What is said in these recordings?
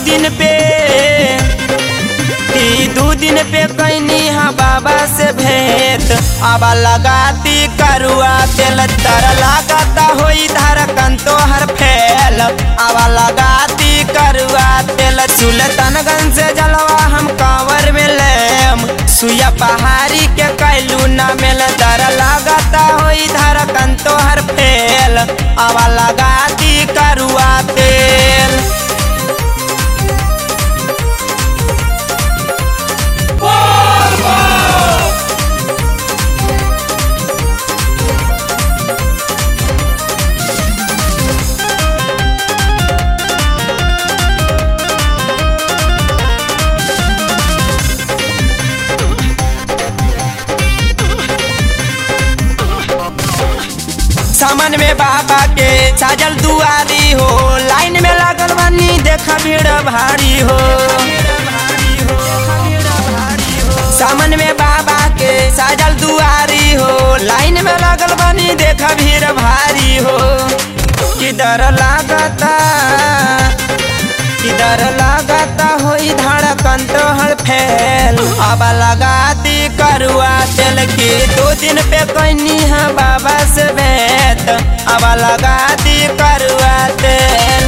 दिन पे कैनी हा बाबा से भेंट। अब लगाती करुआ तेल तर लगाता होई धड़कन तोहर फैल। अब लगाती करुआ तेल सुल्तानगंज से जलवा हम कांवर में लेम। सुया पहाड़ी के कैलू न मिल दर लगाता होई धड़कन तोहर फैल। अब लगाती करुआ तेल। सामन में बाबा के साजल दुआरी हो। लाइन में लागल बनी देखा भीड़ भारी हो। सामन में बाबा के साजल दुआरी हो। लाइन में लागल बनी देखा भीड़ भारी हो। किधर लागता होई धड़कन तोहर फैल। अब लगाती करुआ तेल की 2 दिन पे कैनी है बाबा से भेंट। अब लगाती करुआ तेल।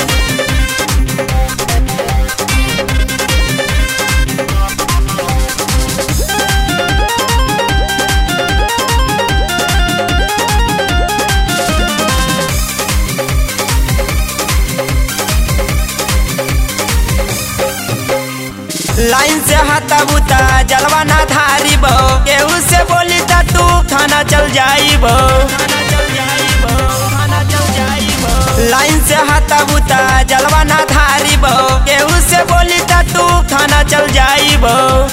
लाइन से हाथा बुता जलवा ना धारी बो। केहू से बोली ता तू थाना चल जाई बो। लाइन से हाथा बुता जलवा ना धारी बो। केहू से बोली ता तू थाना चल जाई बो।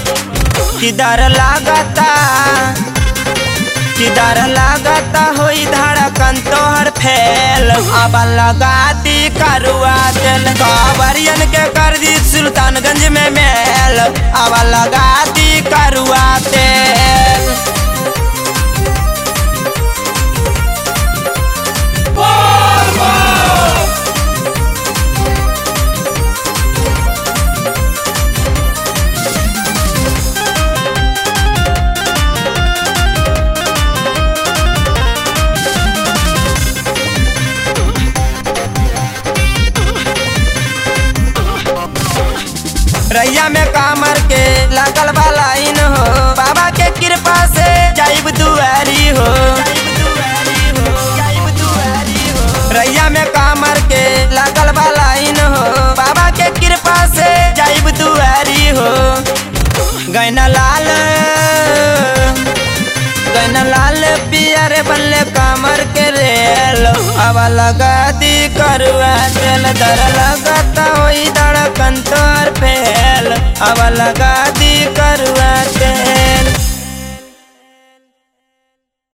किधर लागता होई धड़कन तोहर फैल। अब लगाती करुआ तेल। कांवरियन के कर दी सुल्तानगंज में मेल। अब लगाती करुआ तेल। रैया में कामर के लागल बा लाइन हो। बाबा के कृपा से जाइब दुआरी हो। रैया में कामर के लागल बा लाइन हो। बाबा के कृपा से जाइब दुआरी हो। गैना लाल पियर बल्ले कामर के रेल। अब लगाती करुआ तेल। दर लगाता होई धड़कन तोहर फैल। अब लगाती करुआ तेल।